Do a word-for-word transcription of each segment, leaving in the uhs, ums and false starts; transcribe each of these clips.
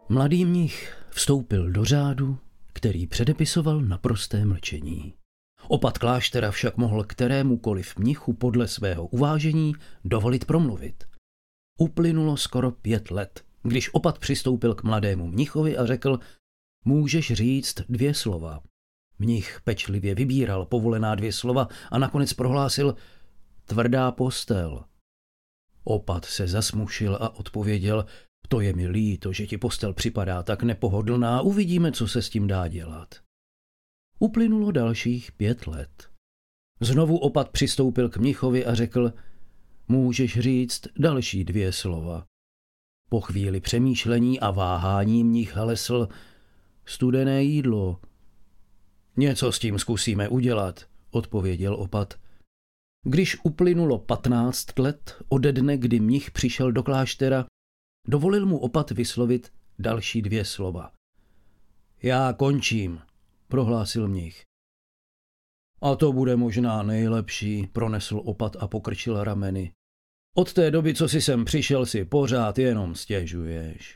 Mladý mnich vstoupil do řádu, který předepisoval naprosté mlčení. Opat kláštera však mohl kterémukoliv mnichu podle svého uvážení dovolit promluvit. Uplynulo skoro pět let, když opat přistoupil k mladému mnichovi a řekl: můžeš říct dvě slova. Mnich pečlivě vybíral povolená dvě slova a nakonec prohlásil: tvrdá postel. Opat se zasmušil a odpověděl: to je mi líto, že ti postel připadá tak nepohodlná, uvidíme, co se s tím dá dělat. Uplynulo dalších pět let. Znovu opat přistoupil k mnichovi a řekl: můžeš říct další dvě slova. Po chvíli přemýšlení a váhání mnich hlesl: studené jídlo. Něco s tím zkusíme udělat, odpověděl opat. Když uplynulo patnáct let ode dne, kdy mnich přišel do kláštera, dovolil mu opat vyslovit další dvě slova. Já končím, prohlásil mnich. A to bude možná nejlepší, pronesl opat a pokrčil rameny. Od té doby, co jsi sem přišel, si pořád jenom stěžuješ.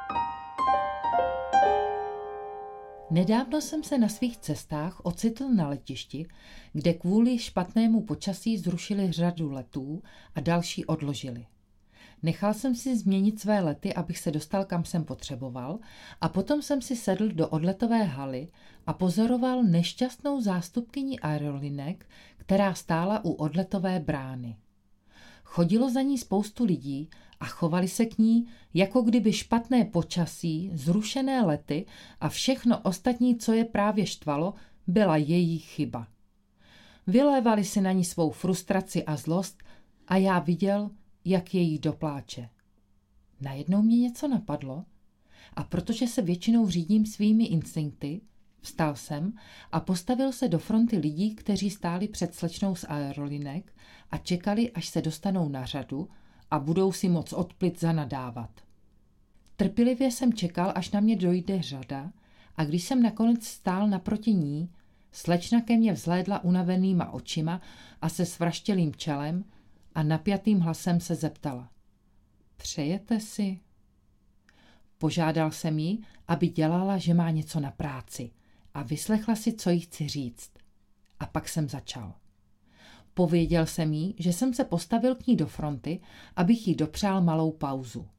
Nedávno jsem se na svých cestách ocitl na letišti, kde kvůli špatnému počasí zrušili řadu letů a další odložili. Nechal jsem si změnit své lety, abych se dostal, kam jsem potřeboval, a potom jsem si sedl do odletové haly a pozoroval nešťastnou zástupkyni aerolinek, která stála u odletové brány. Chodilo za ní spoustu lidí a chovali se k ní, jako kdyby špatné počasí, zrušené lety a všechno ostatní, co je právě štvalo, byla její chyba. Vylévali si na ní svou frustraci a zlost a já viděl, jak je jí dopláče. Najednou mě něco napadlo a protože se většinou řídím svými instinkty, vstal jsem a postavil se do fronty lidí, kteří stáli před slečnou z aerolinek a čekali, až se dostanou na řadu a budou si moc odplit zanadávat. Trpělivě jsem čekal, až na mě dojde řada, a když jsem nakonec stál naproti ní, slečna ke mně vzhlédla unavenýma očima a se svraštělým čelem a napjatým hlasem se zeptala: přejete si? Požádal jsem jí, aby dělala, že má něco na práci, a vyslechla si, co jí chci říct. A pak jsem začal. Pověděl jsem jí, že jsem se postavil k ní do fronty, abych jí dopřál malou pauzu.